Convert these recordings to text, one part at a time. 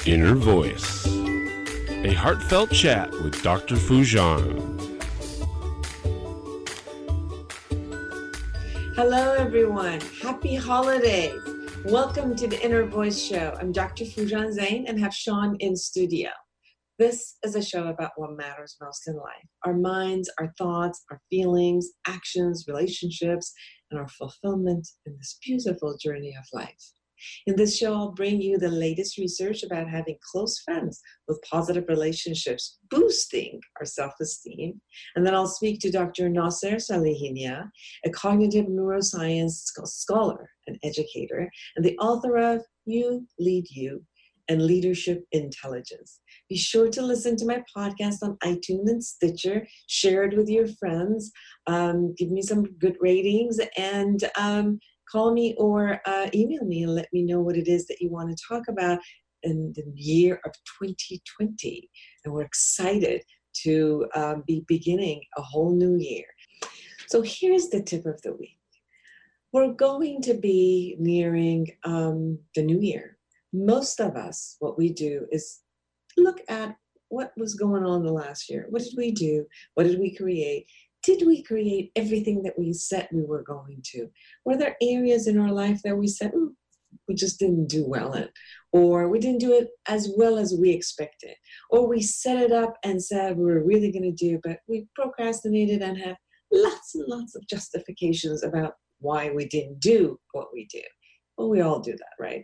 Inner Voice, a heartfelt chat with Dr. Foojan. Hello, everyone. Happy holidays. Welcome to the Inner Voice Show. I'm Dr. Foojan Zain and have Sean in studio. This is a show about what matters most in life. Our minds, our thoughts, our feelings, actions, relationships, and our fulfillment in this beautiful journey of life. In this show, I'll bring you the latest research about having close friends with positive relationships, boosting our self-esteem. And then I'll speak to Dr. Nasser Salihinia, a cognitive neuroscience scholar and educator, and the author of You Lead You and Leadership Intelligence. Be sure to listen to my podcast on iTunes and Stitcher. Share it with your friends. Give me some good ratings and call me or email me and let me know what it is that you want to talk about in the year of 2020. And we're excited to be beginning a whole new year. So here's the tip of the week. We're going to be nearing the new year. Most of us, what we do is look at what was going on the last year. What did we do? What did we create? Did we create everything that we said we were going to? Were there areas in our life that we said, we just didn't do well in, or we didn't do it as well as we expected, or we set it up and said we were really going to do, but we procrastinated and have lots and lots of justifications about why we didn't do what we do. Well, we all do that, right?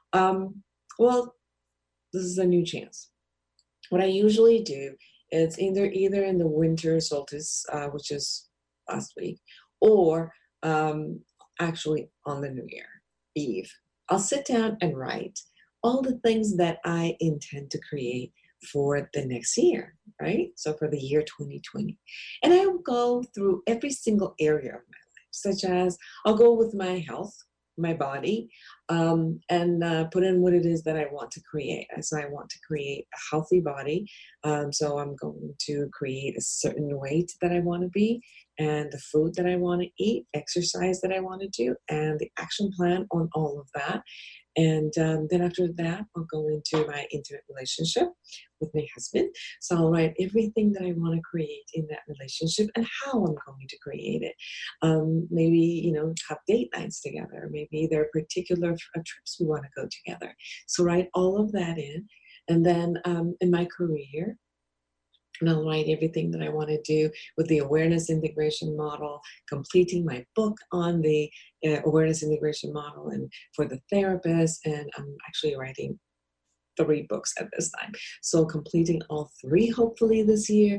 Well, this is a new chance. What I usually do, it's either in the winter solstice, which is last week, or actually on the New Year Eve. I'll sit down and write all the things that I intend to create for the next year, right? So for the year 2020. And I will go through every single area of my life, such as I'll go with my health, my body, and put in what it is that I want to create. So I want to create a healthy body. So I'm going to create a certain weight that I want to be, and the food that I want to eat, exercise that I want to do, and the action plan on all of that. And then after that, I'll go into my intimate relationship with my husband. So I'll write everything that I want to create in that relationship and how I'm going to create it. Maybe, have date nights together. Maybe there are particular trips we want to go together. So write all of that in. And then in my career, and I'll write everything that I want to do with the awareness integration model, completing my book on the awareness integration model and for the therapist. And I'm actually writing 3 books at this time. So completing all 3 hopefully this year.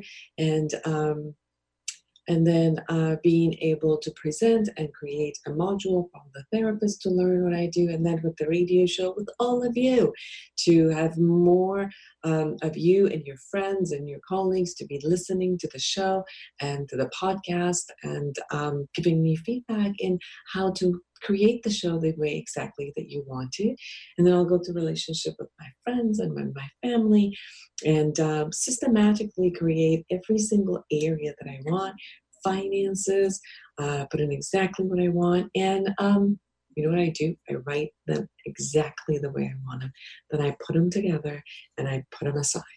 And then being able to present and create a module from the therapist to learn what I do. And then with the radio show with all of you, to have more of you and your friends and your colleagues to be listening to the show and to the podcast and giving me feedback in how to create the show the way exactly that you want to. And then I'll go to relationship with my friends and with my family and systematically create every single area that I want, finances, put in exactly what I want. And you know what I do? I write them exactly the way I want them. Then I put them together and I put them aside.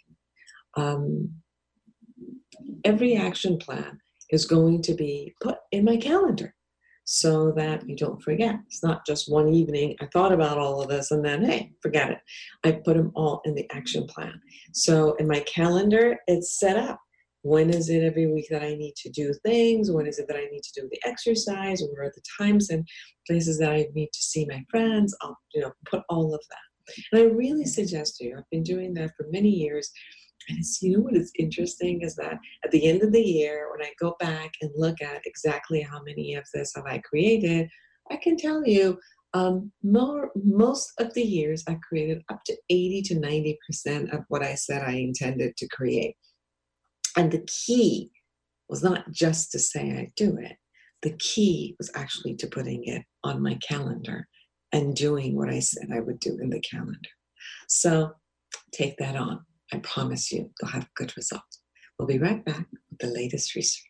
Every action plan is going to be put in my calendar so that you don't forget. It's not just one evening, I thought about all of this and then, hey, forget it. I put them all in the action plan. So in my calendar, it's set up. When is it every week that I need to do things? When is it that I need to do the exercise? Where are the times and places that I need to see my friends? I'll, put all of that. And I really suggest to you, I've been doing that for many years. And what is interesting is that at the end of the year, when I go back and look at exactly how many of this have I created, I can tell you most of the years I created up to 80 to 90% of what I said I intended to create. And the key was not just to say I'd do it. The key was actually to putting it on my calendar and doing what I said I would do in the calendar. So take that on. I promise you, you'll have a good result. We'll be right back with the latest research.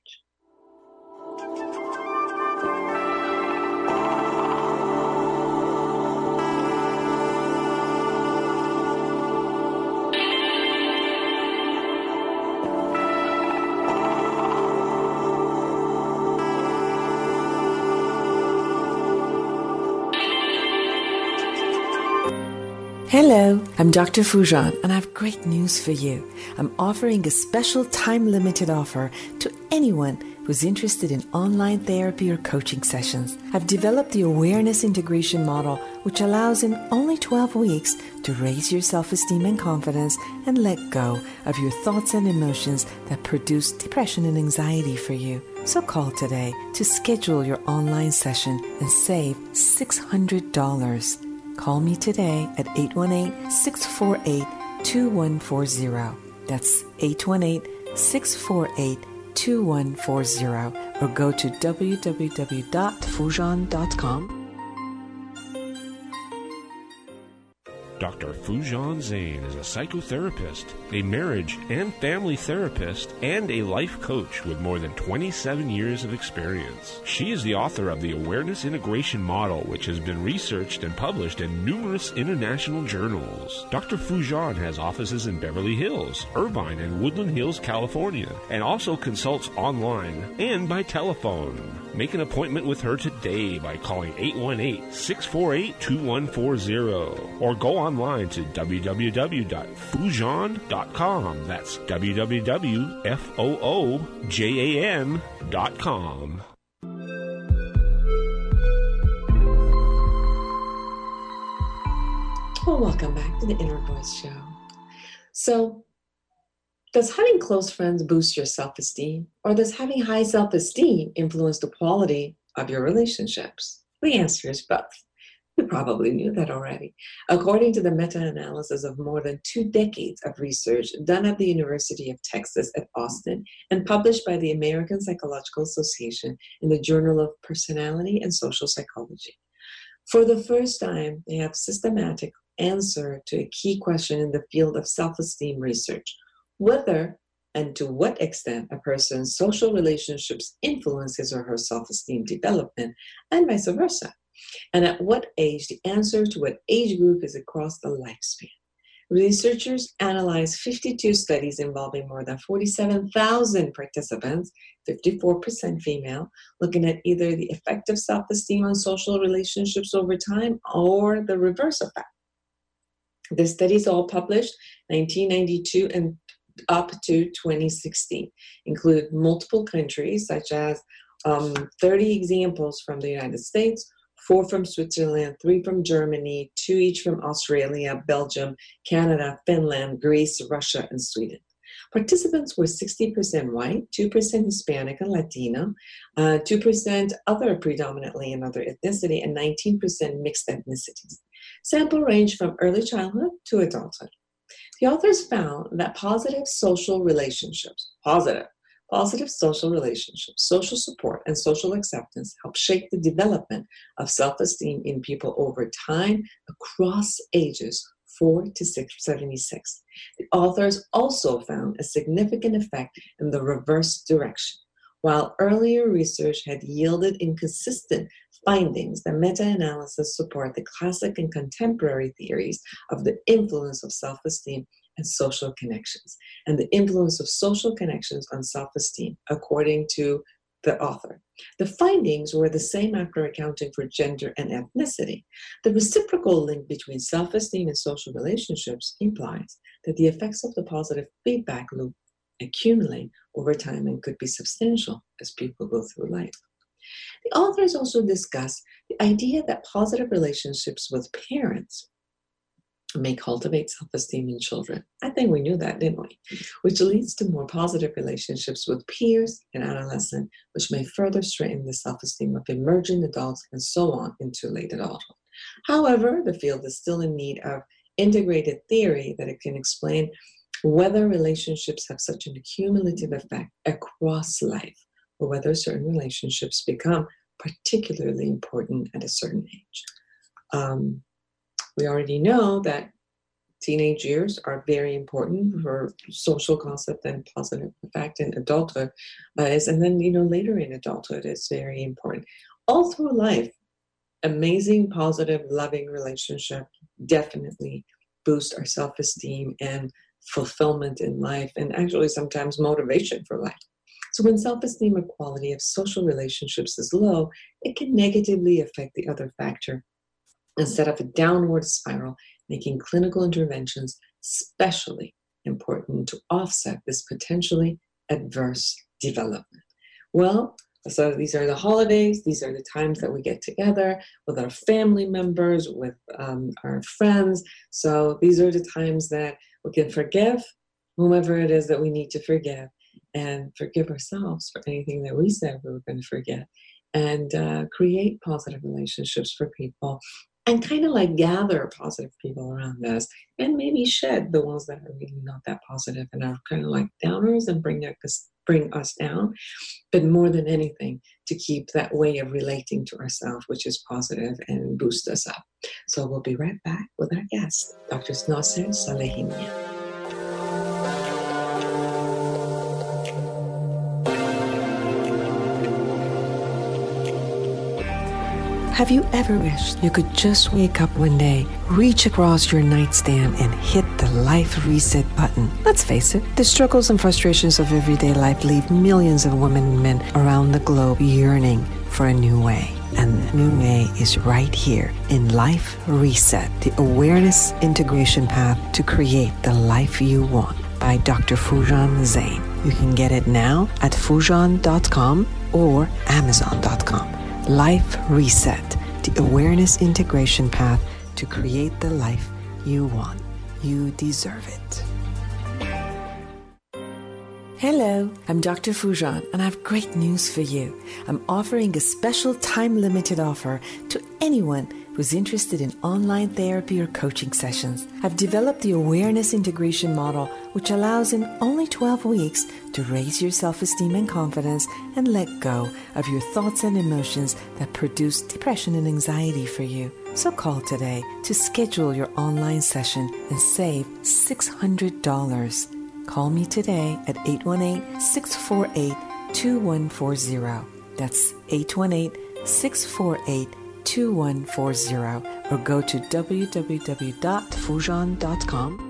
Hello, I'm Dr. Foujan, and I have great news for you. I'm offering a special time-limited offer to anyone who's interested in online therapy or coaching sessions. I've developed the awareness integration model, which allows in only 12 weeks to raise your self-esteem and confidence and let go of your thoughts and emotions that produce depression and anxiety for you. So call today to schedule your online session and save $600. Call me today at 818-648-2140. That's 818-648-2140. Or go to www.foujan.com. Dr. Foujan Zain is a psychotherapist, a marriage and family therapist, and a life coach with more than 27 years of experience. She is the author of the Awareness Integration Model, which has been researched and published in numerous international journals. Dr. Foujan has offices in Beverly Hills, Irvine, and Woodland Hills, California, and also consults online and by telephone. Make an appointment with her today by calling 818-648-2140 or go online to www.foujan.com. That's www.foojan.com. Well, welcome back to the Inner Voice Show. So, does having close friends boost your self-esteem, or does having high self-esteem influence the quality of your relationships? The answer is both. You probably knew that already. According to the meta-analysis of more than 2 decades of research done at the University of Texas at Austin and published by the American Psychological Association in the Journal of Personality and Social Psychology. For the first time, they have systematic answer to a key question in the field of self-esteem research: whether and to what extent a person's social relationships influence his or her self-esteem development, and vice versa. And at what age? The answer to what age group is across the lifespan. Researchers analyzed 52 studies involving more than 47,000 participants, 54% female, looking at either the effect of self-esteem on social relationships over time or the reverse effect. The studies all published 1992 and up to 2016, include multiple countries such as 30 examples from the United States, 4 from Switzerland, 3 from Germany, 2 each from Australia, Belgium, Canada, Finland, Greece, Russia, and Sweden. Participants were 60% white, 2% Hispanic and Latino, 2% other, predominantly another ethnicity, and 19% mixed ethnicities. Sample range from early childhood to adulthood. The authors found that positive social relationships, social support, and social acceptance help shape the development of self-esteem in people over time across ages 4 to 76. The authors also found a significant effect in the reverse direction. While earlier research had yielded inconsistent findings, the meta-analysis support the classic and contemporary theories of the influence of self-esteem and social connections, and the influence of social connections on self-esteem, according to the author. The findings were the same after accounting for gender and ethnicity. The reciprocal link between self-esteem and social relationships implies that the effects of the positive feedback loop accumulate over time and could be substantial as people go through life. The authors also discuss the idea that positive relationships with parents may cultivate self-esteem in children. I think we knew that, didn't we? Which leads to more positive relationships with peers and adolescents, which may further strengthen the self-esteem of emerging adults and so on into late adulthood. However, the field is still in need of integrated theory that it can explain whether relationships have such an accumulative effect across life, or whether certain relationships become particularly important at a certain age. We already know that teenage years are very important for social concept and positive effect in adulthood, and then later in adulthood is very important. All through life, amazing, positive, loving relationship definitely boost our self-esteem and fulfillment in life, and actually sometimes motivation for life. So when self-esteem or quality of social relationships is low, it can negatively affect the other factor and set up a downward spiral making clinical interventions especially important to offset this potentially adverse development. Well, so these are the holidays. These are the times that we get together with our family members, with our friends. So these are the times that we can forgive whomever it is that we need to forgive, and forgive ourselves for anything that we said we were going to forget, and create positive relationships for people, and kind of like gather positive people around us, and maybe shed the ones that are really not that positive and are kind of like downers and bring us down. But more than anything, to keep that way of relating to ourselves, which is positive, and boost us up. So we'll be right back with our guest, Dr. Nasser Salehinian. Have you ever wished you could just wake up one day, reach across your nightstand, and hit the life reset button? Let's face it, the struggles and frustrations of everyday life leave millions of women and men around the globe yearning for a new way. And the new way is right here in Life Reset, the awareness integration path to create the life you want, by Dr. Foojan Zeine. You can get it now at foojan.com or amazon.com. Life Reset, the awareness integration path to create the life you want. You deserve it. Hello, I'm Dr. Foojan, and I have great news for you. I'm offering a special time-limited offer to anyone who's interested in online therapy or coaching sessions. I've developed the awareness integration model, which allows in only 12 weeks to raise your self-esteem and confidence and let go of your thoughts and emotions that produce depression and anxiety for you. So call today to schedule your online session and save $600. Call me today at 818-648-2140. That's 818-648-2140, or go to www.foojan.com.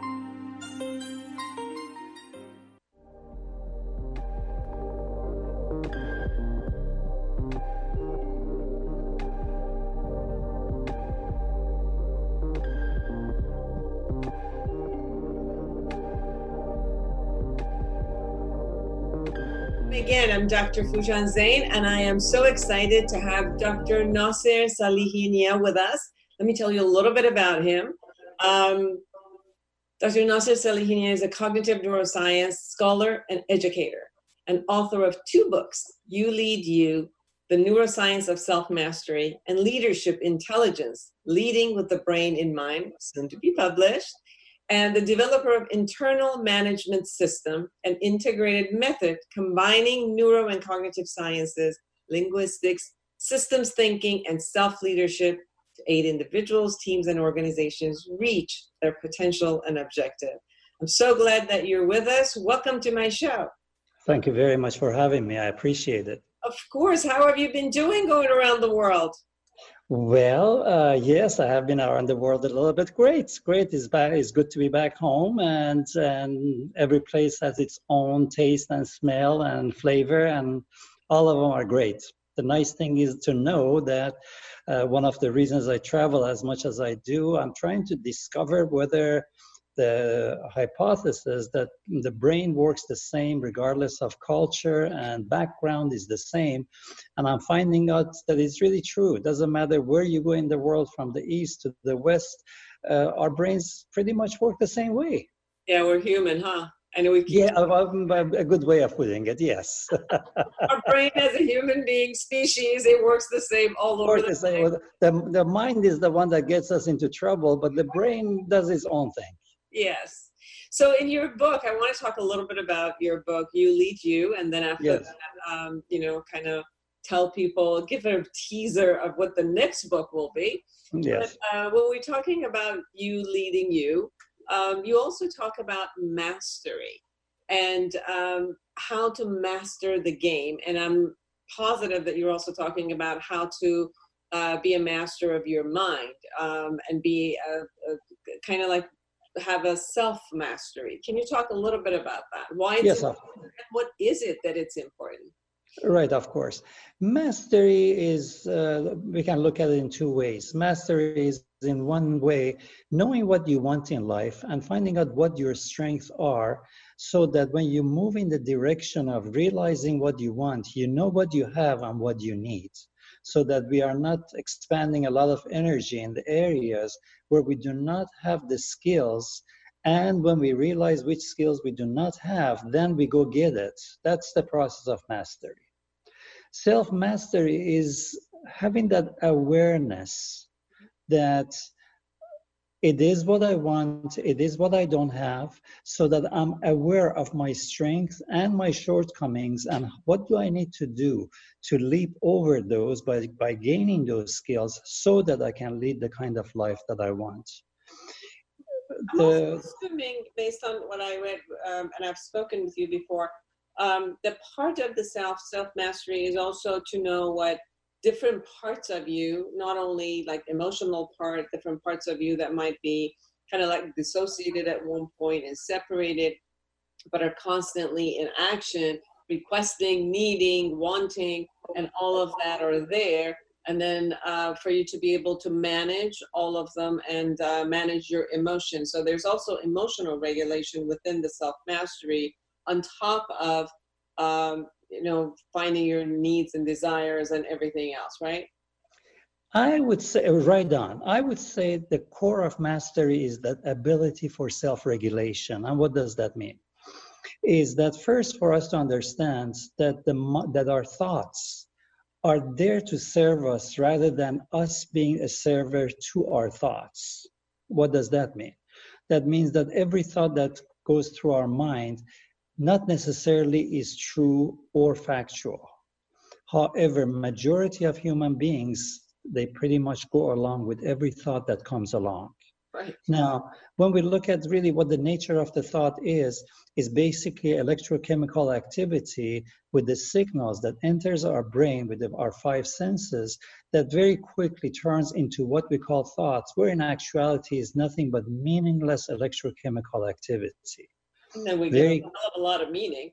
Again, I'm Dr. Foojan Zeine, and I am so excited to have Dr. Nasser Salehinian with us. Let me tell you a little bit about him. Dr. Nasser Salehinian is a cognitive neuroscience scholar and educator, and author of 2 books, You Lead You, The Neuroscience of Self-Mastery, and Leadership Intelligence, Leading with the Brain in Mind, soon to be published, and the developer of Internal Management System, an integrated method combining neuro and cognitive sciences, linguistics, systems thinking, and self-leadership to aid individuals, teams, and organizations reach their potential and objective. I'm so glad that you're with us. Welcome to my show. Thank you very much for having me. I appreciate it. Of course. How have you been doing going around the world? Well, yes, I have been around the world a little bit. Great. It's good to be back home, and every place has its own taste and smell and flavor, and all of them are great. The nice thing is to know that one of the reasons I travel as much as I do, I'm trying to discover whether the hypothesis that the brain works the same regardless of culture and background is the same. And I'm finding out that it's really true. It doesn't matter where you go in the world, from the east to the west, our brains pretty much work the same way. Yeah, we're human, huh? And we a good way of putting it, yes. Our brain as a human being species, it works the same all over the place. The mind is the one that gets us into trouble, but the brain does its own thing. Yes. So in your book, I want to talk a little bit about your book, You Lead You, and then after yes. that, kind of tell people, give a teaser of what the next book will be. Yes. But when we're talking about you leading you, you also talk about mastery and how to master the game. And I'm positive that you're also talking about how to be a master of your mind and be a kind of like have a self-mastery. Can you talk a little bit about that? Why it's yes, important, and what is it that it's important? Right, of course. Mastery is, we can look at it in two ways. Mastery is, in one way, knowing what you want in life and finding out what your strengths are, so that when you move in the direction of realizing what you want, you know what you have and what you need, so that we are not expanding a lot of energy in the areas where we do not have the skills. And when we realize which skills we do not have, then we go get it. That's the process of mastery. Self-mastery is having that awareness that it is what I want, it is what I don't have, so that I'm aware of my strengths and my shortcomings, and what do I need to do to leap over those by gaining those skills, so that I can lead the kind of life that I want. I'm also assuming, based on what I read, and I've spoken with you before, the part of the self-mastery is also to know what different parts of you, not only like emotional part, different parts of you that might be kind of like dissociated at one point and separated, but are constantly in action, requesting, needing, wanting, and all of that are there. And then for you to be able to manage all of them and manage your emotions. So there's also emotional regulation within the self-mastery, on top of, finding your needs and desires and everything else, right? I would say, right on. I would say the core of mastery is that ability for self-regulation. And what does that mean? Is that first, for us to understand that that our thoughts are there to serve us rather than us being a server to our thoughts. What does that mean? That means that every thought that goes through our mind not necessarily is true or factual. However, majority of human beings, they pretty much go along with every thought that comes along. Right. Now, when we look at really what the nature of the thought is basically electrochemical activity with the signals that enters our brain with our five senses that very quickly turns into what we call thoughts, where in actuality is nothing but meaningless electrochemical activity. And we give it a lot of meaning.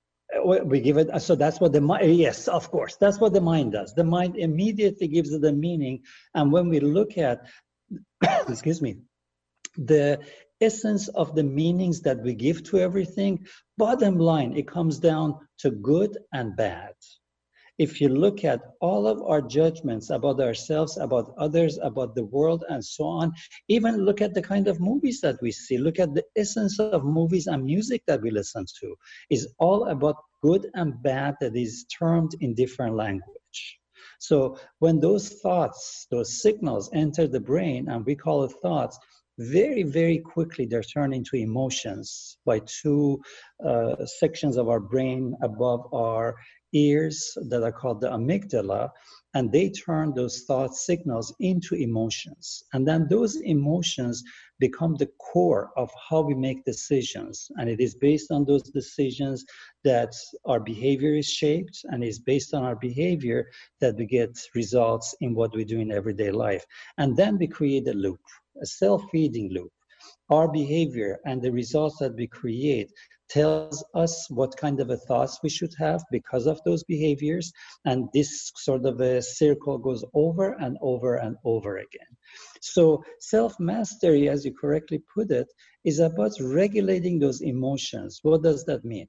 We give it, so that's what the mind, yes, of course, that's what the mind does. The mind immediately gives it a meaning. And when we look at, excuse me, the essence of the meanings that we give to everything, bottom line, it comes down to good and bad. If you look at all of our judgments about ourselves, about others, about the world, and so on, even look at the kind of movies that we see, look at the essence of movies and music that we listen to, is all about good and bad that is termed in different language. So when those thoughts, those signals enter the brain, and we call it thoughts, very, very quickly they're turned into emotions by two sections of our brain above our ears that are called the amygdala, and they turn those thought signals into emotions. And then those emotions become the core of how we make decisions. And it is based on those decisions that our behavior is shaped, and it's based on our behavior that we get results in what we do in everyday life. And then we create a loop, a self-feeding loop. Our behavior and the results that we create tells us what kind of a thoughts we should have because of those behaviors. And this sort of a circle goes over and over and over again. So self-mastery, as you correctly put it, is about regulating those emotions. What does that mean?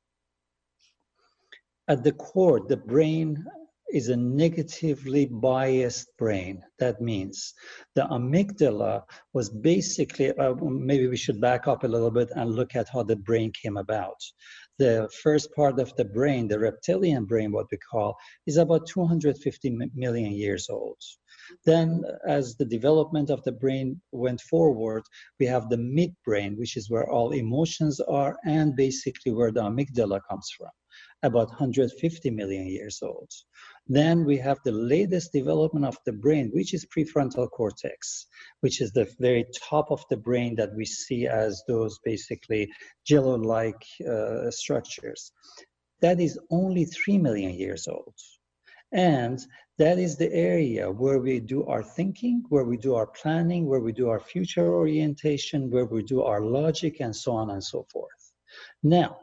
At the core, the brain is a negatively biased brain. That means the amygdala was basically, maybe we should back up a little bit and look at how the brain came about. The first part of the brain, the reptilian brain, what we call, is about 250 million years old. Then as the development of the brain went forward, we have the midbrain, which is where all emotions are and basically where the amygdala comes from, about 150 million years old. Then we have the latest development of the brain, which is prefrontal cortex, which is the very top of the brain that we see as those basically jello-like structures. That is only 3 million years old. And that is the area where we do our thinking, where we do our planning, where we do our future orientation, where we do our logic, and so on and so forth. Now,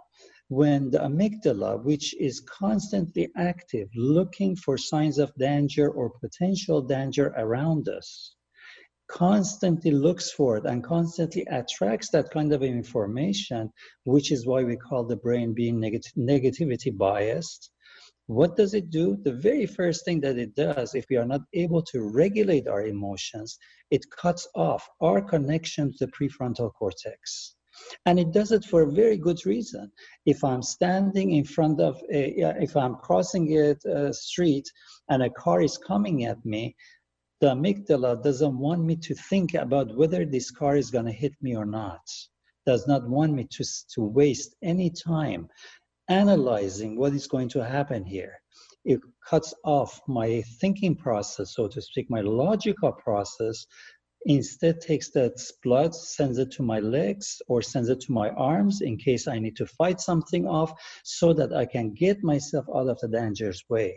when the amygdala, which is constantly active, looking for signs of danger or potential danger around us, constantly looks for it and constantly attracts that kind of information, which is why we call the brain being negativity biased. What does it do? The very first thing that it does, if we are not able to regulate our emotions, it cuts off our connection to the prefrontal cortex. And it does it for a very good reason. If I'm standing in front of, if I'm crossing a street and a car is coming at me, the amygdala doesn't want me to think about whether this car is going to hit me or not. Does not want me to waste any time analyzing what is going to happen here. It cuts off my thinking process, so to speak, my logical process. Instead takes that blood, sends it to my legs or sends it to my arms in case I need to fight something off, so that I can get myself out of the dangerous way.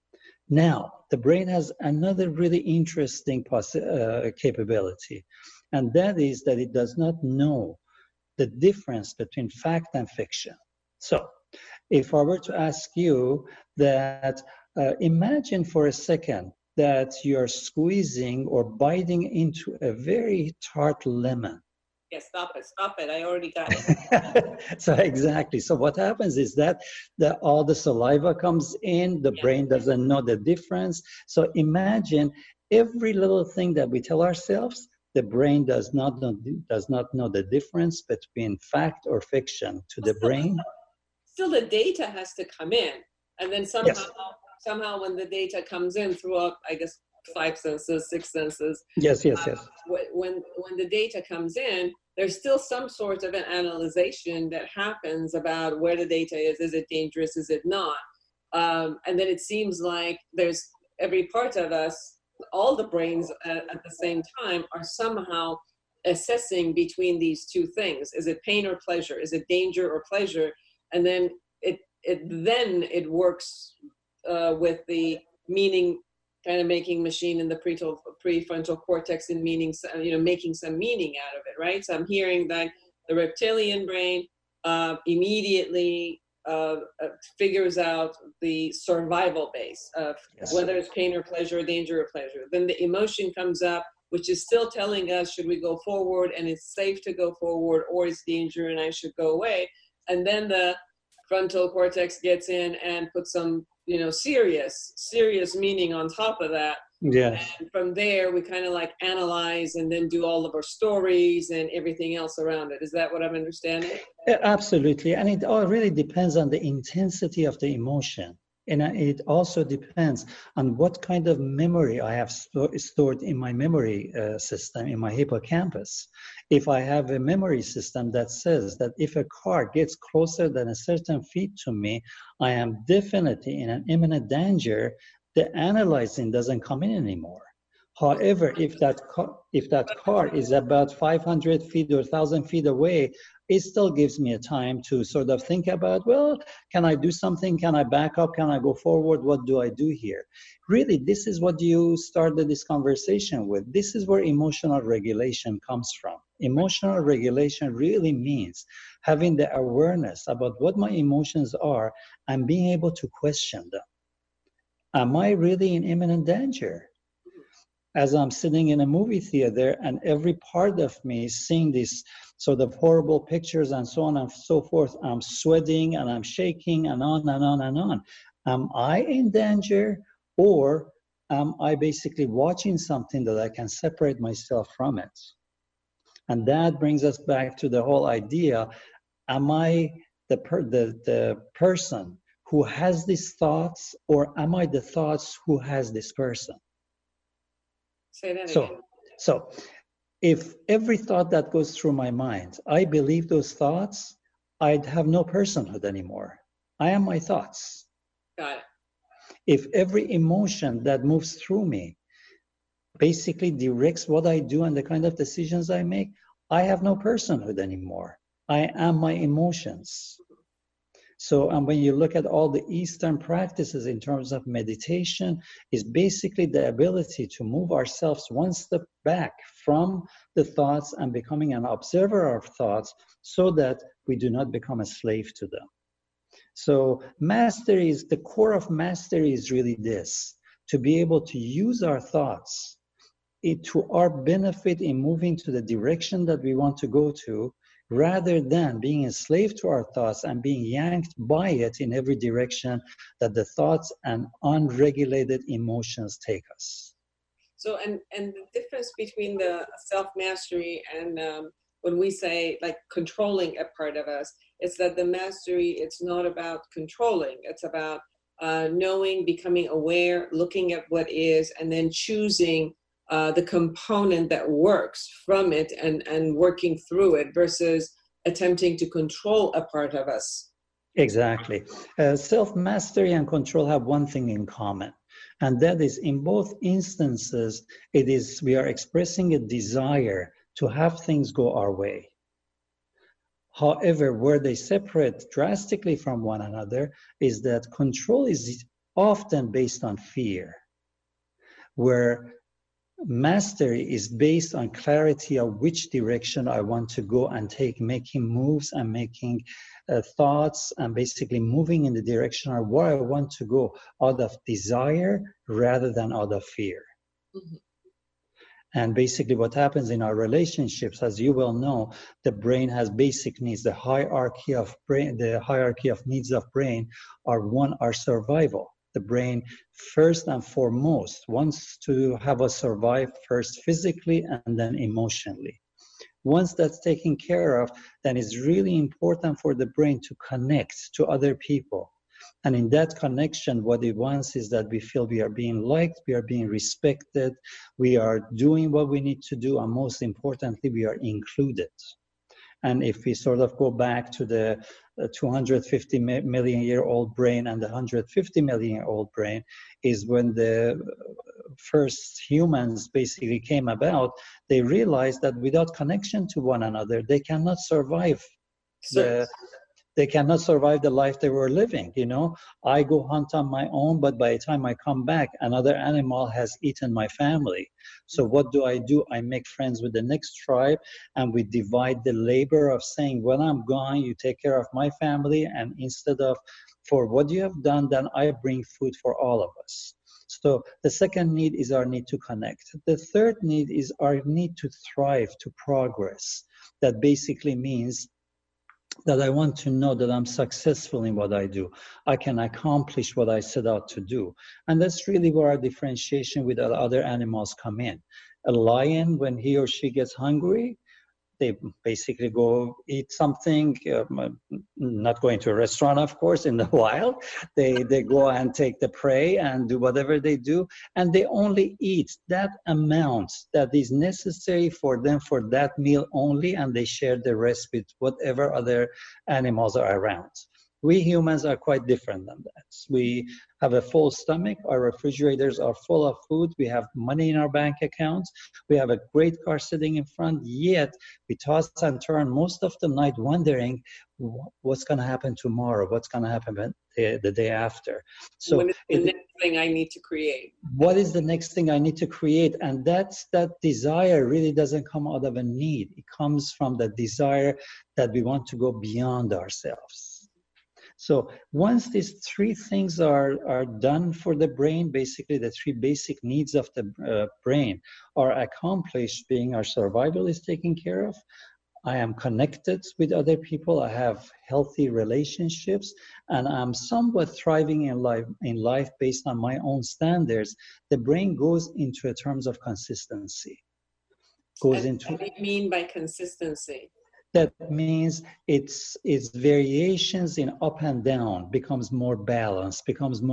Now, the brain has another really interesting capability, and that is that it does not know the difference between fact and fiction. So, if I were to ask you that, imagine for a second that you're squeezing or biting into a very tart lemon. Yeah, stop it, I already got it. So exactly. So what happens is that all the saliva comes in, the brain doesn't know the difference. So imagine every little thing that we tell ourselves, the brain does not know the difference between fact or fiction to the brain. Still the data has to come in, and then somehow when the data comes in throughout, I guess, 5 senses, 6 senses. Yes. When the data comes in, there's still some sort of an analyzation that happens about where the data is. Is it dangerous? Is it not? And then it seems like there's every part of us, all the brains at the same time are somehow assessing between these two things. Is it pain or pleasure? Is it danger or pleasure? And then it works with the meaning kind of making machine in the prefrontal cortex and meaning, making some meaning out of it, right? So I'm hearing that the reptilian brain immediately figures out the survival base of whether it's pain or pleasure, danger or pleasure. Then the emotion comes up, which is still telling us, should we go forward and it's safe to go forward, or it's danger and I should go away. And then the frontal cortex gets in and puts some, serious meaning on top of that. Yes. And from there, we kind of like analyze and then do all of our stories and everything else around it. Is that what I'm understanding? Absolutely. And it all really depends on the intensity of the emotion. And it also depends on what kind of memory I have stored in my memory system, in my hippocampus. If I have a memory system that says that if a car gets closer than a certain feet to me, I am definitely in an imminent danger, the analyzing doesn't come in anymore. However, if that car is about 500 feet or 1,000 feet away, it still gives me a time to sort of think about, well, can I do something? Can I back up? Can I go forward? What do I do here? Really, this is what you started this conversation with. This is where emotional regulation comes from. Emotional regulation really means having the awareness about what my emotions are and being able to question them. Am I really in imminent danger? As I'm sitting in a movie theater and every part of me is seeing these sort of horrible pictures and so on and so forth, I'm sweating and I'm shaking and on and on and on. Am I in danger, or am I basically watching something that I can separate myself from it? And that brings us back to the whole idea, am I the person who has these thoughts, or am I the thoughts who has this person? Say that again. So if every thought that goes through my mind, I believe those thoughts, I'd have no personhood anymore. I am my thoughts. Got it. If every emotion that moves through me basically directs what I do and the kind of decisions I make, I have no personhood anymore. I am my emotions. So, and when you look at all the Eastern practices in terms of meditation, is basically the ability to move ourselves one step back from the thoughts and becoming an observer of thoughts so that we do not become a slave to them. So mastery is, the core of mastery is really this, to be able to use our thoughts to our benefit in moving to the direction that we want to go to, rather than being enslaved to our thoughts and being yanked by it in every direction that the thoughts and unregulated emotions take us. So, and the difference between the self-mastery and when we say like controlling a part of us, it's that the mastery, it's not about controlling. It's about knowing, becoming aware, looking at what is, and then choosing the component that works from it and working through it versus attempting to control a part of us. Exactly. Self-mastery and control have one thing in common, and that is in both instances, it is we are expressing a desire to have things go our way. However, where they separate drastically from one another is that control is often based on fear, where mastery is based on clarity of which direction I want to go and making moves and making thoughts and basically moving in the direction of where I want to go out of desire rather than out of fear. Mm-hmm. And basically what happens in our relationships, as you well know, the brain has basic needs. The hierarchy of needs of brain are one, our survival. The brain, first and foremost, wants to have us survive first physically and then emotionally. Once that's taken care of, then it's really important for the brain to connect to other people. And in that connection, what it wants is that we feel we are being liked, we are being respected, we are doing what we need to do, and most importantly, we are included. And if we sort of go back to the 250 million-year-old brain and the 150 million-year-old brain, is when the first humans basically came about, they realized that without connection to one another, they cannot survive they cannot survive the life they were living. You know, I go hunt on my own, but by the time I come back, another animal has eaten my family. So what do? I make friends with the next tribe, and we divide the labor of saying, when I'm gone, you take care of my family, and instead of for what you have done, then I bring food for all of us. So the second need is our need to connect. The third need is our need to thrive, to progress. That basically means that I want to know that I'm successful in what I do. I can accomplish what I set out to do. And that's really where our differentiation with other animals come in. A lion, when he or she gets hungry, they basically go eat something, not going to a restaurant, of course, in the wild. They go and take the prey and do whatever they do. And they only eat that amount that is necessary for them for that meal only. And they share the rest with whatever other animals are around. We humans are quite different than that. We have a full stomach. Our refrigerators are full of food. We have money in our bank accounts. We have a great car sitting in front. Yet we toss and turn most of the night wondering what's going to happen tomorrow, what's going to happen the day after. So what is the next thing I need to create? What is the next thing I need to create? And that desire really doesn't come out of a need. It comes from the desire that we want to go beyond ourselves. So once these three things are done for the brain, basically the three basic needs of the brain are accomplished, being our survival is taken care of, I am connected with other people, I have healthy relationships, and I'm somewhat thriving in life based on my own standards, the brain goes into terms of consistency. What do you mean by consistency? That means its variations in up and down becomes more balanced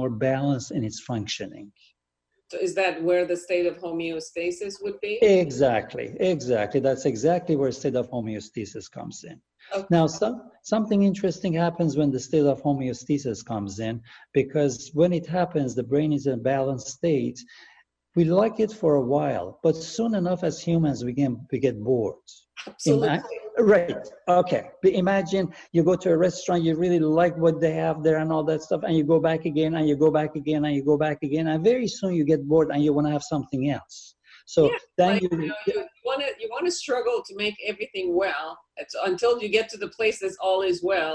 in its functioning. So is that where the state of homeostasis would be? Exactly. That's exactly where state of homeostasis comes in. Okay. Now, something interesting happens when the state of homeostasis comes in, because when it happens, the brain is in a balanced state. We like it for a while, but soon enough as humans, we get bored. Absolutely. Right. Okay. But imagine you go to a restaurant, you really like what they have there and all that stuff, and you go back again, and you go back again, and you go back again, and very soon you get bored and you want to have something else. So then you want to struggle to make everything well. It's until you get to the place that's all is well.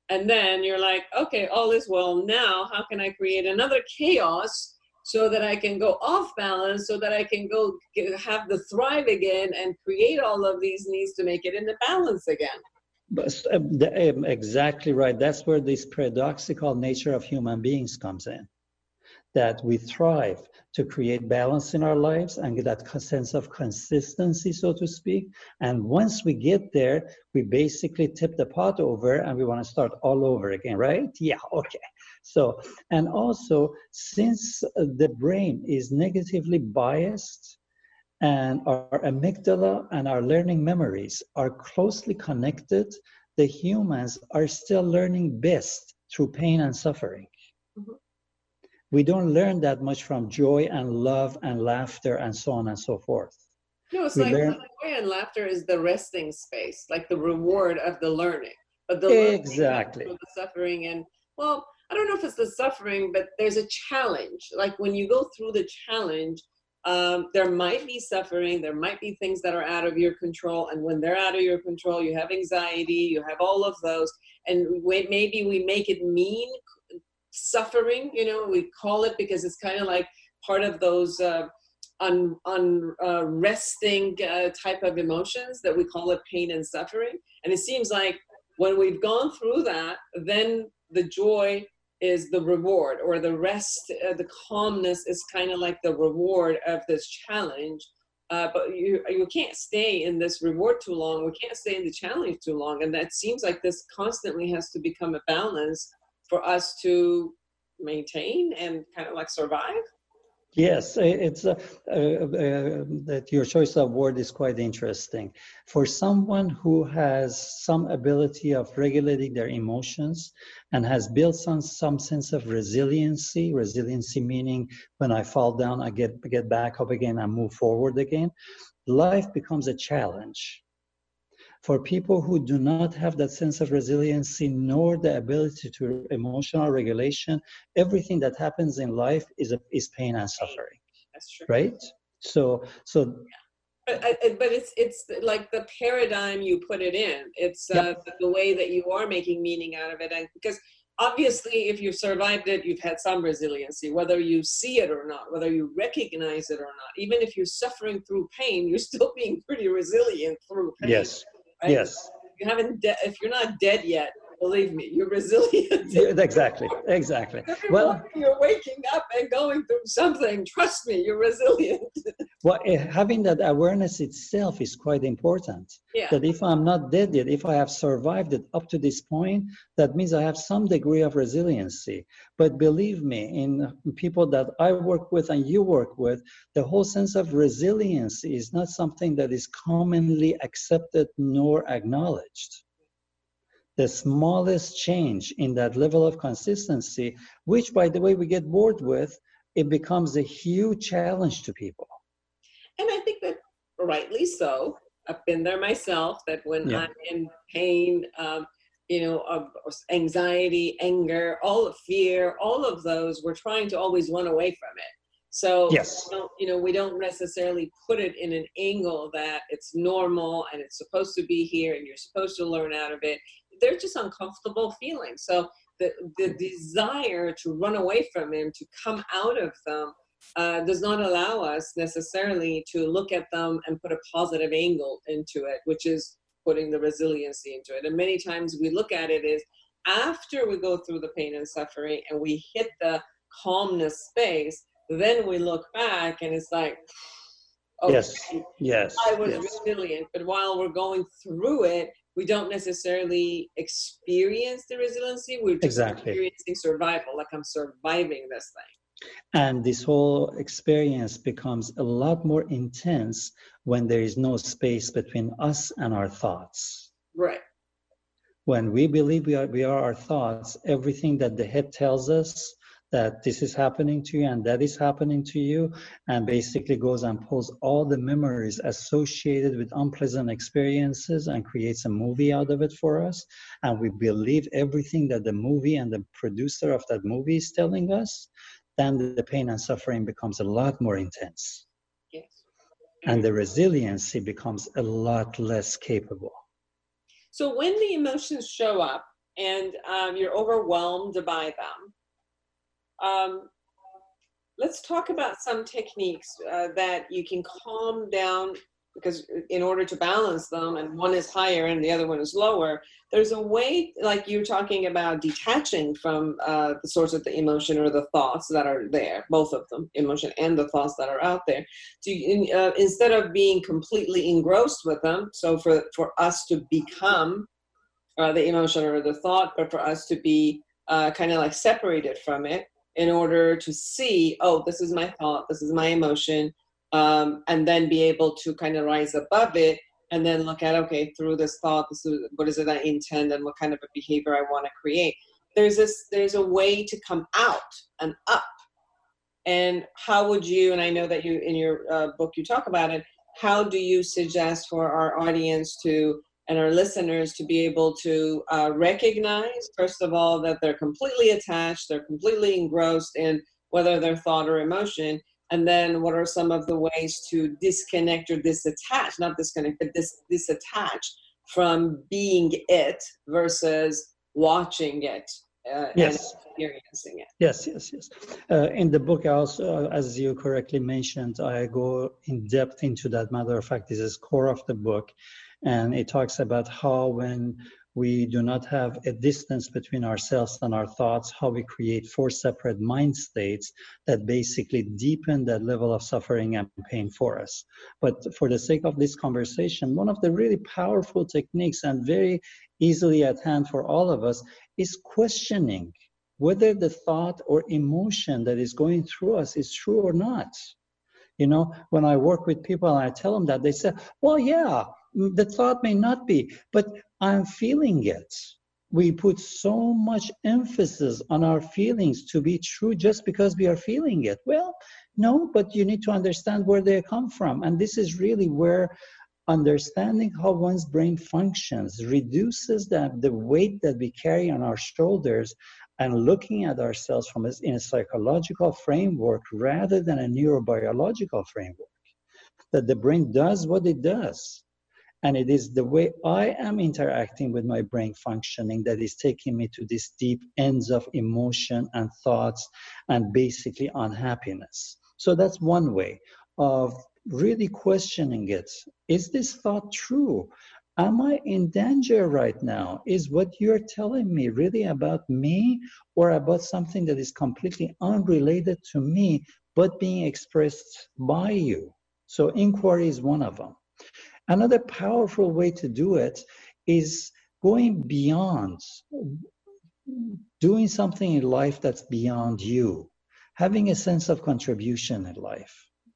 And then you're like, okay, all is well. Now, how can I create another chaos so that I can go off balance, so that I can go have the thrive again and create all of these needs to make it into balance again? But, exactly right. That's where this paradoxical nature of human beings comes in. That we thrive to create balance in our lives and get that sense of consistency, so to speak. And once we get there, we basically tip the pot over and we want to start all over again, right? Yeah, okay. So, and also, since the brain is negatively biased and our amygdala and our learning memories are closely connected, the humans are still learning best through pain and suffering. Mm-hmm. We don't learn that much from joy and love and laughter and so on and so forth. No, it's like joy and laughter is the resting space, like the reward of the learning. But the exactly the suffering, and well, I don't know if it's the suffering, but there's a challenge. Like when you go through the challenge, there might be suffering, there might be things that are out of your control. And when they're out of your control, you have anxiety, you have all of those. And maybe we make it mean suffering, we call it, because it's kind of like part of those resting type of emotions that we call it pain and suffering. And it seems like when we've gone through that, then the joy is the reward, or the rest, the calmness is kind of like the reward of this challenge. But you can't stay in this reward too long. We can't stay in the challenge too long. And that seems like this constantly has to become a balance for us to maintain and kind of like survive. Yes, it's that your choice of word is quite interesting. For someone who has some ability of regulating their emotions and has built some sense of resiliency meaning when I fall down, I get back up again and move forward again, life becomes a challenge. For people who do not have that sense of resiliency nor the ability to emotional regulation, everything that happens in life is pain and suffering. That's true. Right? So. But it's like the paradigm you put it in. It's the way that you are making meaning out of it, and because obviously, if you've survived it, you've had some resiliency, whether you see it or not, whether you recognize it or not. Even if you're suffering through pain, you're still being pretty resilient through pain. Yes. Right? Yes. If you're not dead yet, believe me, you're resilient. Yeah, exactly. Well, you're waking up and going through something. Trust me, you're resilient. Well, having that awareness itself is quite important. Yeah. That if I'm not dead yet, if I have survived it up to this point, that means I have some degree of resiliency. But believe me, in people that I work with and you work with, the whole sense of resiliency is not something that is commonly accepted nor acknowledged. The smallest change in that level of consistency, which, by the way, we get bored with, it becomes a huge challenge to people. And I think that rightly so. I've been there myself, that when I'm in pain, anxiety, anger, all of fear, all of those, we're trying to always run away from it. So, yes. We don't necessarily put it in an angle that it's normal and it's supposed to be here and you're supposed to learn out of it. They're just uncomfortable feelings. So the desire to run away from them, to come out of them, does not allow us necessarily to look at them and put a positive angle into it, which is putting the resiliency into it. And many times we look at it as after we go through the pain and suffering and we hit the calmness space, then we look back and it's like, okay, yes, I was resilient. But while we're going through it, we don't necessarily experience the resiliency. We're just experiencing survival, like I'm surviving this thing. And this whole experience becomes a lot more intense when there is no space between us and our thoughts. Right. When we believe we are our thoughts, everything that the head tells us, that this is happening to you and that is happening to you, and basically goes and pulls all the memories associated with unpleasant experiences and creates a movie out of it for us. And we believe everything that the movie and the producer of that movie is telling us, then the pain and suffering becomes a lot more intense. Yes. And the resiliency becomes a lot less capable. So when the emotions show up and you're overwhelmed by them. Let's talk about some techniques that you can calm down, because in order to balance them, and one is higher and the other one is lower, there's a way, like you're talking about, detaching from the source of the emotion or the thoughts that are there, both of them, emotion and the thoughts that are out there, to instead of being completely engrossed with them, so for us to become the emotion or the thought, but for us to be kind of like separated from it, in order to see, oh, this is my thought, this is my emotion, and then be able to kind of rise above it, and then look at, okay, through this thought, what is it I intend, and what kind of a behavior I want to create. There's a way to come out and up. And how would you, and I know that you, in your book, you talk about it, how do you suggest for our audience to, and our listeners, to be able to recognize, first of all, that they're completely attached, they're completely engrossed in whether their thought or emotion, and then what are some of the ways to disconnect or disattach, not disconnect, but disattach from being it versus watching it Yes. and experiencing it? Yes. In the book, I also, as you correctly mentioned, I go in depth into that. Matter of fact, this is core of the book. And it talks about how when we do not have a distance between ourselves and our thoughts, how we create 4 separate mind states that basically deepen that level of suffering and pain for us. But for the sake of this conversation, one of the really powerful techniques and very easily at hand for all of us is questioning whether the thought or emotion that is going through us is true or not. You know, when I work with people and I tell them that, they say, well, yeah, the thought may not be, but I'm feeling it. We put so much emphasis on our feelings to be true just because we are feeling it. Well, no, but you need to understand where they come from. And this is really where understanding how one's brain functions reduces the weight that we carry on our shoulders, and looking at ourselves from in a psychological framework rather than a neurobiological framework. That the brain does what it does. And it is the way I am interacting with my brain functioning that is taking me to these deep ends of emotion and thoughts and basically unhappiness. So that's one way of really questioning it. Is this thought true? Am I in danger right now? Is what you're telling me really about me or about something that is completely unrelated to me, but being expressed by you? So inquiry is one of them. Another powerful way to do it is going beyond, doing something in life that's beyond you, having a sense of contribution in life.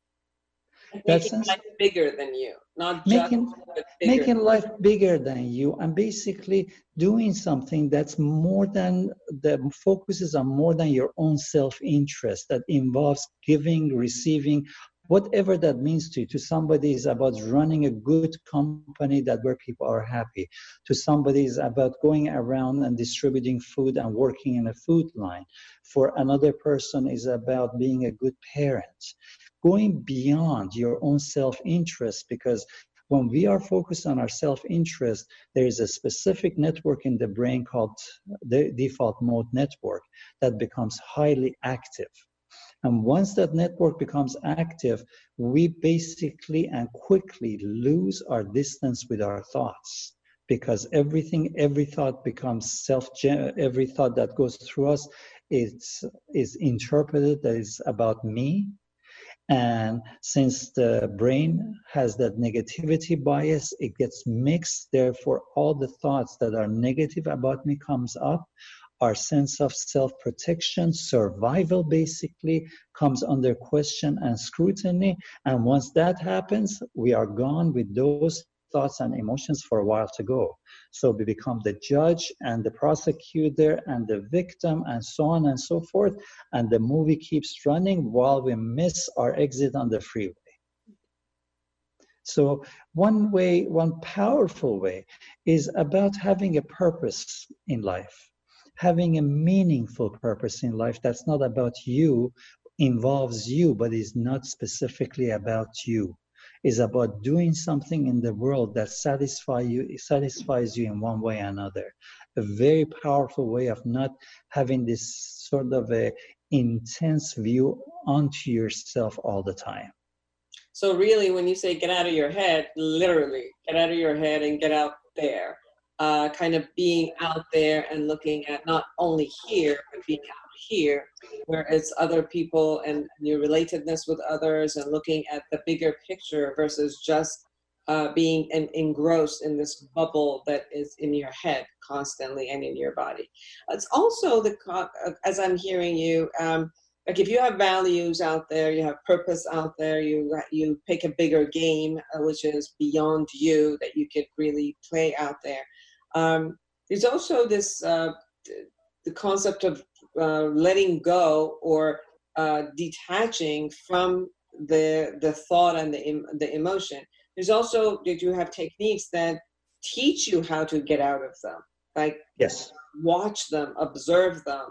Making life bigger than you, not just making life bigger than you, and basically doing something that's more than, that focuses on more than your own self-interest, that involves giving, receiving, whatever that means to you. To somebody is about running a good company that where people are happy. To somebody is about going around and distributing food and working in a food line. For another person is about being a good parent. Going beyond your own self-interest, because when we are focused on our self-interest, there is a specific network in the brain called the default mode network that becomes highly active. And once that network becomes active, we basically and quickly lose our distance with our thoughts, because every thought becomes every thought that goes through us is interpreted that is about me. And since the brain has that negativity bias, it gets mixed. Therefore, all the thoughts that are negative about me comes up. Our sense of self-protection, survival basically comes under question and scrutiny. And once that happens, we are gone with those thoughts and emotions for a while to go. So we become the judge and the prosecutor and the victim and so on and so forth. And the movie keeps running while we miss our exit on the freeway. So one powerful way is about having a purpose in life. Having a meaningful purpose in life that's not about you, involves you, but is not specifically about you. is about doing something in the world that satisfies you in one way or another. A very powerful way of not having this sort of a intense view onto yourself all the time. So really, when you say get out of your head, literally get out of your head and get out there, kind of being out there and looking at not only here, but being out here, where it's other people and your relatedness with others, and looking at the bigger picture versus just being engrossed in this bubble that is in your head constantly and in your body. It's also as I'm hearing you, like if you have values out there, you have purpose out there, you pick a bigger game, which is beyond you, that you could really play out there. There's also this, the concept of letting go or detaching from the thought and the emotion. There's also, did you have techniques that teach you how to get out of them? Like, yes, watch them, observe them,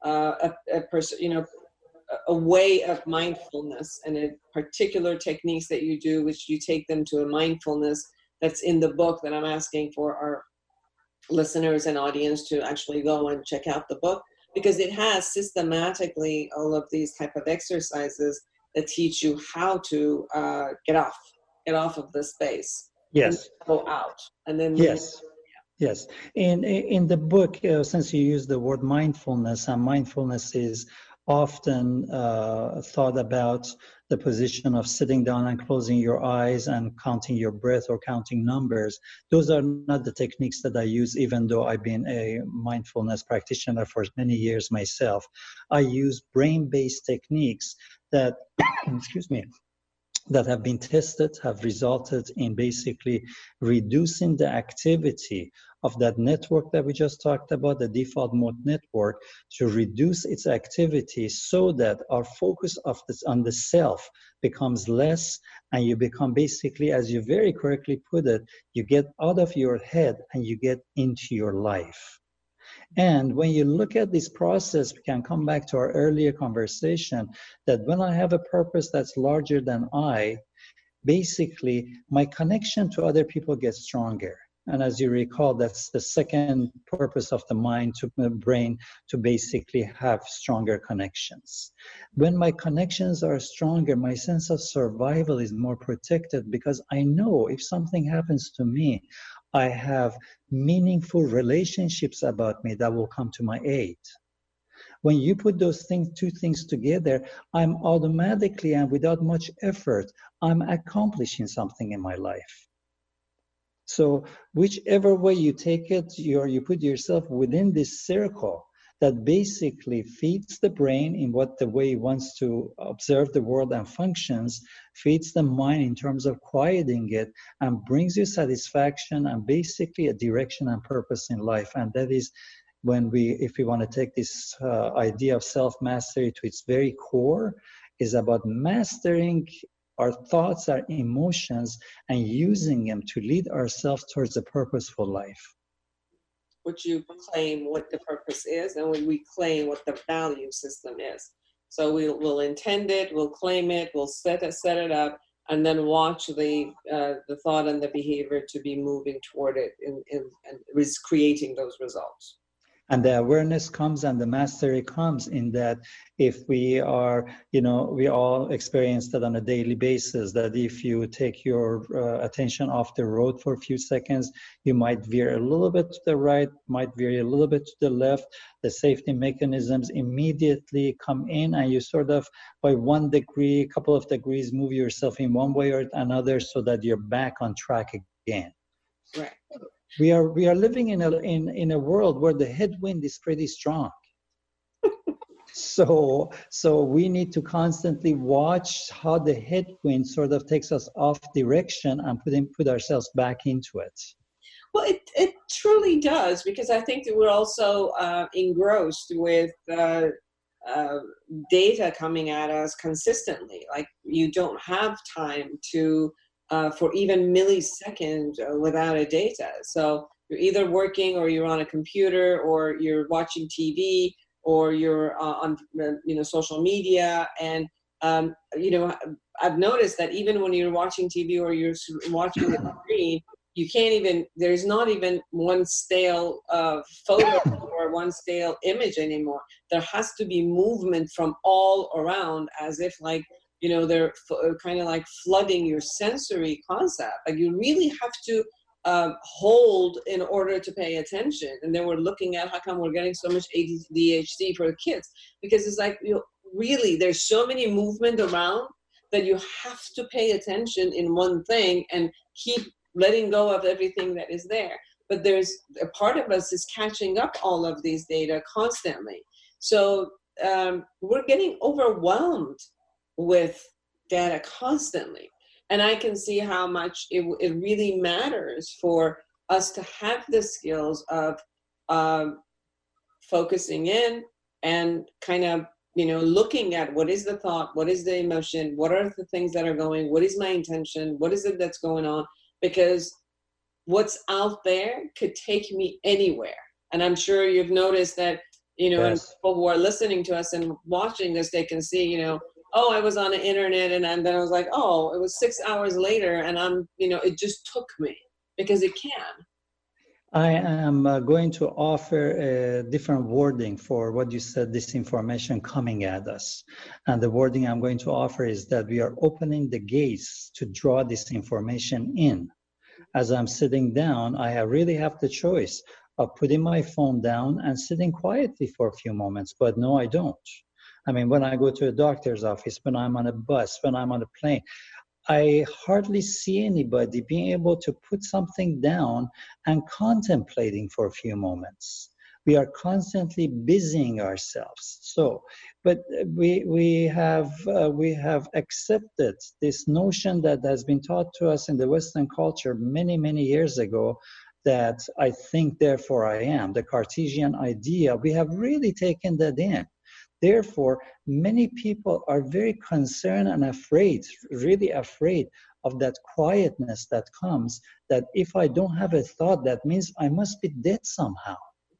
a way of mindfulness, and a particular techniques that you do, which you take them to a mindfulness that's in the book that I'm asking for our listeners and audience to actually go and check out the book, because it has systematically all of these type of exercises that teach you how to get off of the space. Yes. And go out. And then yes. Yes. In the book, since you use the word mindfulness, and mindfulness is often thought about the position of sitting down and closing your eyes and counting your breath or counting numbers. Those are not the techniques that I use, even though I've been a mindfulness practitioner for many years myself. I use brain-based techniques that, excuse me, that have been tested, have resulted in basically reducing the activity of that network that we just talked about, the default mode network, to reduce its activity so that our focus on the self becomes less, and you become basically, as you very correctly put it, you get out of your head and you get into your life. And when you look at this process, we can come back to our earlier conversation that when I have a purpose that's larger than I, basically my connection to other people gets stronger. And as you recall, that's the second purpose of the mind, to the brain, to basically have stronger connections. When my connections are stronger, my sense of survival is more protected, because I know if something happens to me, I have meaningful relationships about me that will come to my aid. When you put those two things together, I'm automatically and without much effort, I'm accomplishing something in my life. So whichever way you take it, you put yourself within this circle that basically feeds the brain in what the way it wants to observe the world and functions, feeds the mind in terms of quieting it, and brings you satisfaction and basically a direction and purpose in life. And that is when if we want to take this idea of self-mastery to its very core, is about mastering our thoughts, our emotions, and using them to lead ourselves towards a purposeful life. Which you claim what the purpose is, and when we claim what the value system is. So we'll intend it, we'll claim it, we'll set it up, and then watch the thought and the behavior to be moving toward it and creating those results. And the awareness comes and the mastery comes in that if we are, we all experience that on a daily basis, that if you take your attention off the road for a few seconds, you might veer a little bit to the right, might veer a little bit to the left. The safety mechanisms immediately come in, and you sort of, by 1 degree, a couple of degrees, move yourself in one way or another so that you're back on track again. Right. We are living in a world where the headwind is pretty strong. So we need to constantly watch how the headwind sort of takes us off direction and put ourselves back into it. Well, it truly does, because I think that we're also engrossed with data coming at us consistently. Like, you don't have time to for even milliseconds without a data. So you're either working, or you're on a computer, or you're watching TV, or you're on social media. And I've noticed that even when you're watching TV or you're watching the screen, you can't even, there's not even one stale photo or one stale image anymore. There has to be movement from all around, as if like, you know, they're kind of like flooding your sensory concept. Like you really have to hold in order to pay attention. And then we're looking at how come we're getting so much ADHD for the kids, because it's like, you know, really there's so many movement around that you have to pay attention in one thing and keep letting go of everything that is there. But there's a part of us is catching up all of these data constantly. So we're getting overwhelmed with data constantly. And I can see how much it really matters for us to have the skills of focusing in and kind of, you know, looking at what is the thought, what is the emotion, what are the things that are going, what is my intention, what is it that's going on? Because what's out there could take me anywhere. And I'm sure you've noticed that, you know, and people who are listening to us and watching this, they can see, you know, oh, I was on the internet and then I was like, oh, it was 6 hours later and I'm, you know, it just took me, because it can. I am going to offer a different wording for what you said, this information coming at us. And the wording I'm going to offer is that we are opening the gates to draw this information in. As I'm sitting down, I really have the choice of putting my phone down and sitting quietly for a few moments, but no, I don't. I mean, when I go to a doctor's office, when I'm on a bus, when I'm on a plane, I hardly see anybody being able to put something down and contemplating for a few moments. We are constantly busying ourselves. So, but we have accepted this notion that has been taught to us in the Western culture many, many years ago, that I think, therefore I am, the Cartesian idea. We have really taken that in. Therefore, many people are very concerned and afraid, really afraid of that quietness that comes, that if I don't have a thought, that means I must be dead somehow.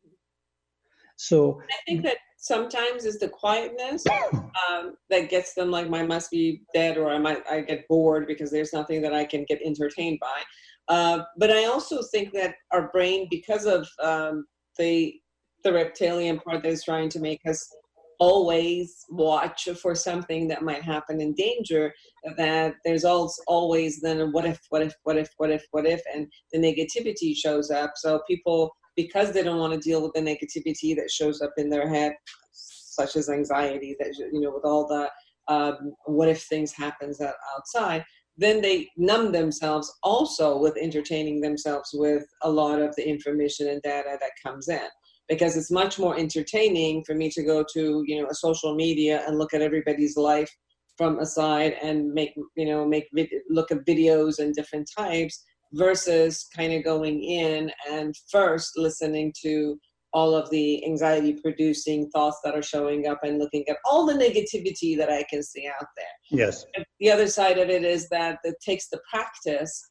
So I think that sometimes it's the quietness that gets them like, I must be dead, or I get bored because there's nothing that I can get entertained by. But I also think that our brain, because of the reptilian part that is trying to make us always watch for something that might happen in danger, that there's always then a what if, and the negativity shows up. So people, because they don't want to deal with the negativity that shows up in their head, such as anxiety, that, you know, with all the what if things happens outside, then they numb themselves also with entertaining themselves with a lot of the information and data that comes in. Because it's much more entertaining for me to go to, you know, a social media and look at everybody's life from a side and look at videos and different types, versus kind of going in and first listening to all of the anxiety producing thoughts that are showing up and looking at all the negativity that I can see out there. Yes. The other side of it is that it takes the practice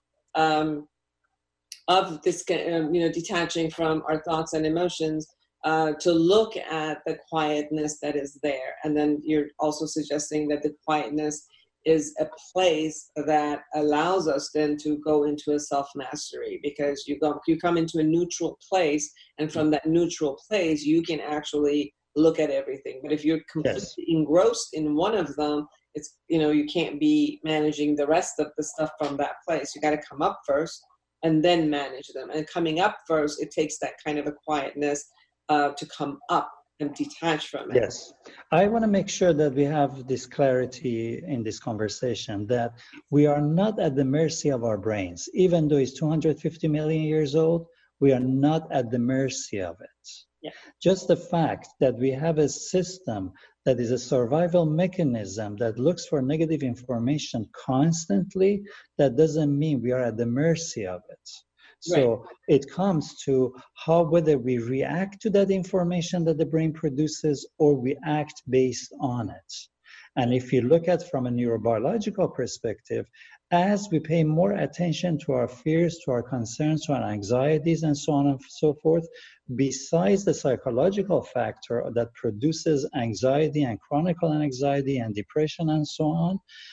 of this, detaching from our thoughts and emotions to look at the quietness that is there. And then you're also suggesting that the quietness is a place that allows us then to go into a self-mastery, because you come into a neutral place, and from that neutral place, you can actually look at everything. But if you're completely engrossed in one of them, it's, you know, you can't be managing the rest of the stuff from that place. You got to come up first and then manage them. And coming up first, it takes that kind of a quietness to come up and detach from it. Yes. I want to make sure that we have this clarity in this conversation, that we are not at the mercy of our brains. Even though it's 250 million years old, we are not at the mercy of it. Yeah. Just the fact that we have a system that is a survival mechanism that looks for negative information constantly, that doesn't mean we are at the mercy of it. So it comes to whether we react to that information that the brain produces, or we act based on it. And if you look at from a neurobiological perspective, as we pay more attention to our fears, to our concerns, to our anxieties, and so on and so forth, besides the psychological factor that produces anxiety and chronic anxiety and depression and so on,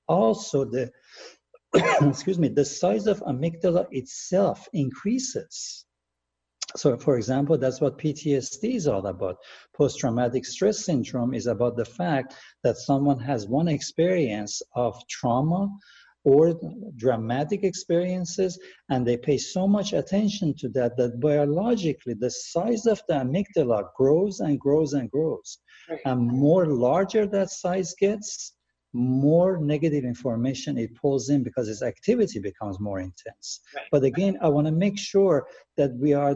also the excuse me, the size of amygdala itself increases. So, for example, that's what PTSD is all about. Post-traumatic stress syndrome is about the fact that someone has one experience of trauma or dramatic experiences, and they pay so much attention to that biologically the size of the amygdala grows and grows and grows. Right. And more larger that size gets, more negative information it pulls in because its activity becomes more intense. Right. But again, I want to make sure that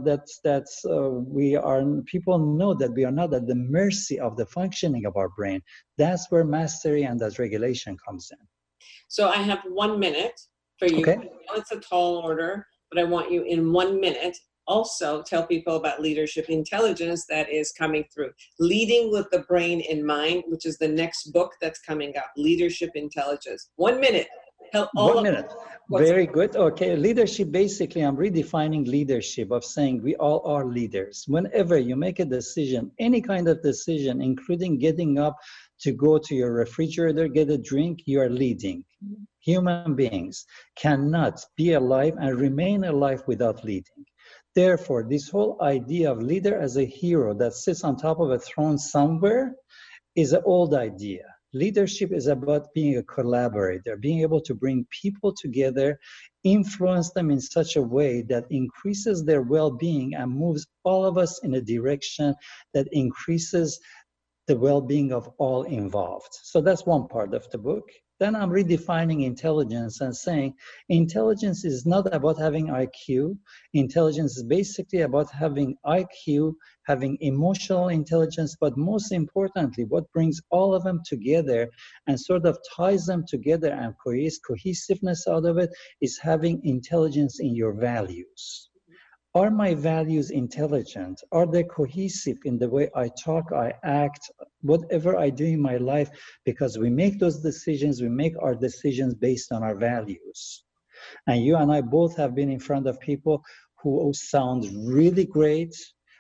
people know that we are not at the mercy of the functioning of our brain. That's where mastery and that regulation comes in. So I have 1 minute for you. Okay. I know it's a tall order, but I want you in 1 minute also tell people about leadership intelligence that is coming through. Leading with the Brain in Mind, which is the next book that's coming out. Leadership Intelligence. 1 minute. Tell all 1 minute. Very good. Okay. Leadership, basically, I'm redefining leadership of saying we all are leaders. Whenever you make a decision, any kind of decision, including getting up to go to your refrigerator, get a drink, you are leading. Human beings cannot be alive and remain alive without leading. Therefore, this whole idea of leader as a hero that sits on top of a throne somewhere is an old idea. Leadership is about being a collaborator, being able to bring people together, influence them in such a way that increases their well-being and moves all of us in a direction that increases the well-being of all involved. So that's one part of the book. Then I'm redefining intelligence and saying intelligence is not about having IQ. Intelligence is basically about having IQ, having emotional intelligence, but most importantly, what brings all of them together and sort of ties them together and creates cohesiveness out of it is having intelligence in your values. Are my values intelligent? Are they cohesive in the way I talk, I act, whatever I do in my life? Because we make those decisions, we make our decisions based on our values. And you and I both have been in front of people who sound really great.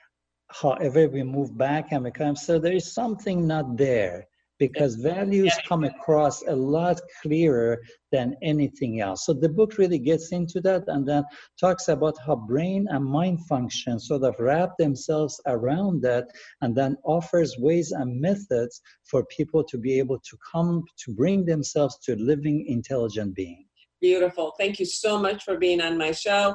However, we move back and become, so there is something not there. Because values come across a lot clearer than anything else. So the book really gets into that and then talks about how brain and mind function sort of wrap themselves around that and then offers ways and methods for people to be able to come to bring themselves to a living, intelligent being. Beautiful. Thank you so much for being on my show.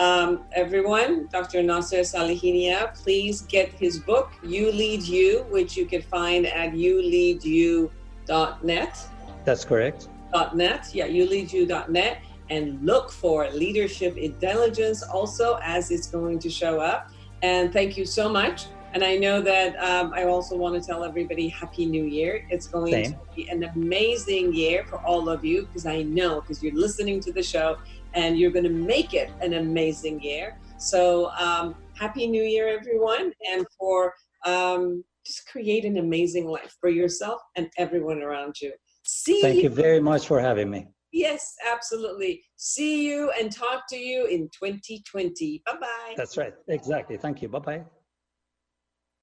Everyone, Dr. Nasser Salihinia, please get his book, You Lead You, which you can find at youleadyou.net. That's correct. .net, yeah, youleadyou.net, and look for Leadership Intelligence also as it's going to show up. And thank you so much. And I know that I also want to tell everybody Happy New Year. It's going to be an amazing year for all of you because I know, because you're listening to the show, and you're going to make it an amazing year. So Happy New Year, everyone. And for just create an amazing life for yourself and everyone around you. Thank you very much for having me. Yes, absolutely. See you and talk to you in 2020. Bye-bye. That's right. Exactly. Thank you. Bye-bye.